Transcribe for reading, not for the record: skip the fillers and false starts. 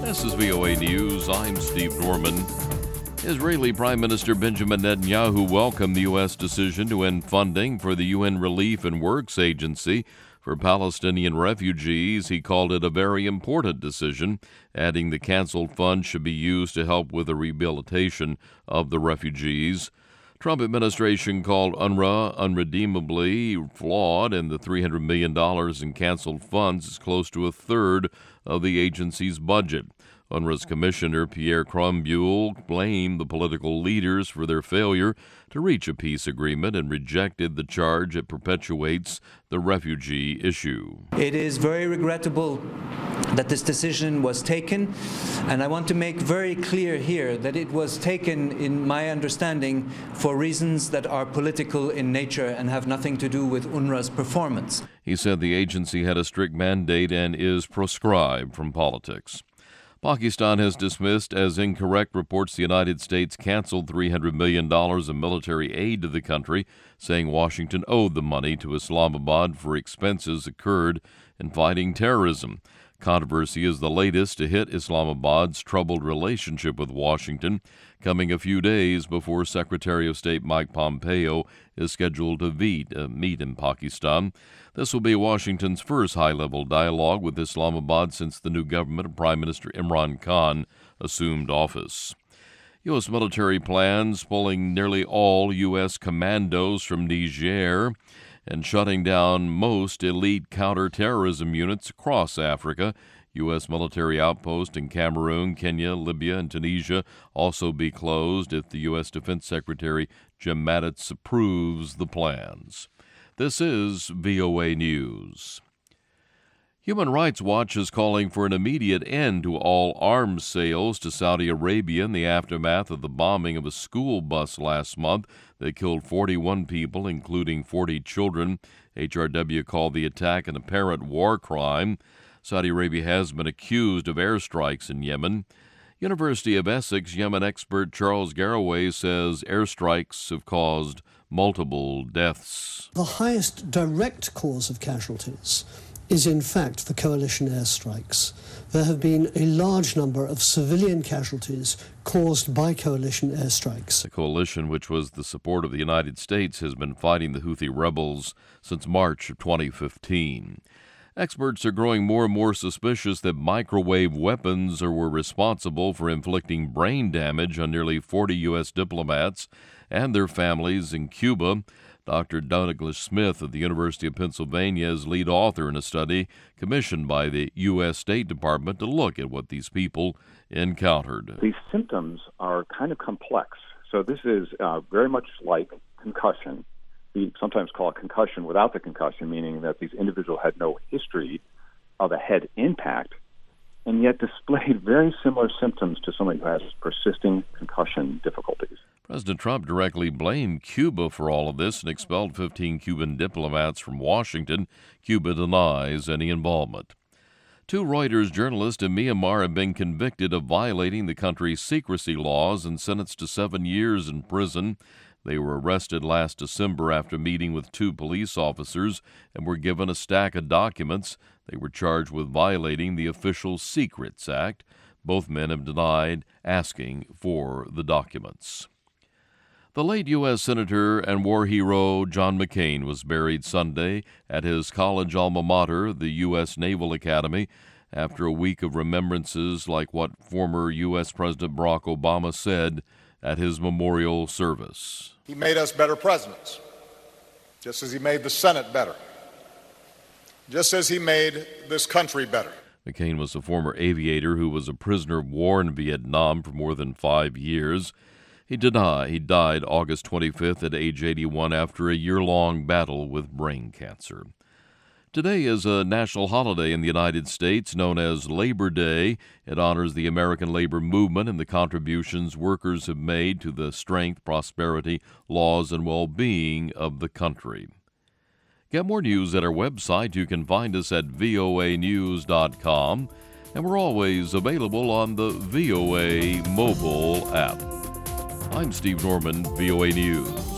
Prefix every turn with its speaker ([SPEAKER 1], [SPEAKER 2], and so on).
[SPEAKER 1] This is VOA News. I'm Steve Norman. Israeli Prime Minister Benjamin Netanyahu welcomed the U.S. decision to end funding for the UN Relief and Works Agency for Palestinian refugees. He called it a very important decision, adding the canceled funds should be used to help with the rehabilitation of the refugees. Trump administration called UNRWA unredeemably flawed, and the $300 million in canceled funds is close to a third of the agency's budget. UNRWA's commissioner, Pierre Crombule, blamed the political leaders for their failure to reach a peace agreement and rejected the charge it perpetuates the refugee issue.
[SPEAKER 2] It is very regrettable that this decision was taken, and I want to make very clear here that it was taken, in my understanding, for reasons that are political in nature and have nothing to do with UNRWA's performance.
[SPEAKER 1] He said the agency had a strict mandate and is proscribed from politics. Pakistan has dismissed as incorrect reports the United States canceled $300 million in military aid to the country, saying Washington owed the money to Islamabad for expenses incurred in fighting terrorism. Controversy is the latest to hit Islamabad's troubled relationship with Washington, coming a few days before Secretary of State Mike Pompeo is scheduled to meet in Pakistan. This will be Washington's first high-level dialogue with Islamabad since the new government of Prime Minister Imran Khan assumed office. U.S. military plans pulling nearly all U.S. commandos from Niger and shutting down most elite counterterrorism units across Africa. U.S. military outposts in Cameroon, Kenya, Libya, and Tunisia also be closed if the U.S. Defense Secretary Jim Mattis approves the plans. This is VOA News. Human Rights Watch is calling for an immediate end to all arms sales to Saudi Arabia in the aftermath of the bombing of a school bus last month that killed 41 people, including 40 children. HRW called the attack an apparent war crime. Saudi Arabia has been accused of airstrikes in Yemen. University of Essex Yemen expert Charles Garraway says airstrikes have caused multiple deaths.
[SPEAKER 3] The highest direct cause of casualties is in fact the coalition airstrikes. There have been a large number of civilian casualties caused by coalition airstrikes.
[SPEAKER 1] The coalition, which was the support of the United States, has been fighting the Houthi rebels since March of 2015. Experts are growing more and more suspicious that microwave weapons were responsible for inflicting brain damage on nearly 40 U.S. diplomats and their families in Cuba. Dr. Douglas Smith of the University of Pennsylvania is lead author in a study commissioned by the U.S. State Department to look at what these people encountered.
[SPEAKER 4] These symptoms are kind of complex. So this is very much like concussion. We sometimes call it concussion without the concussion, meaning that these individuals had no history of a head impact and yet displayed very similar symptoms to somebody who has persisting concussion difficulties.
[SPEAKER 1] President Trump directly blamed Cuba for all of this and expelled 15 Cuban diplomats from Washington. Cuba denies any involvement. Two Reuters journalists in Myanmar have been convicted of violating the country's secrecy laws and sentenced to 7 years in prison. They were arrested last December after meeting with two police officers and were given a stack of documents. They were charged with violating the Official Secrets Act. Both men have denied asking for the documents. The late U.S. Senator and war hero John McCain was buried Sunday at his college alma mater, the U.S. Naval Academy, after a week of remembrances like what former U.S. President Barack Obama said at his memorial service.
[SPEAKER 5] He made us better presidents, just as he made the Senate better, just as he made this country better.
[SPEAKER 1] McCain was a former aviator who was a prisoner of war in Vietnam for more than 5 years. He died August 25th at age 81 after a year-long battle with brain cancer. Today is a national holiday in the United States known as Labor Day. It honors the American labor movement and the contributions workers have made to the strength, prosperity, laws, and well-being of the country. Get more news at our website. You can find us at voanews.com, and we're always available on the VOA mobile app. I'm Steve Norman, VOA News.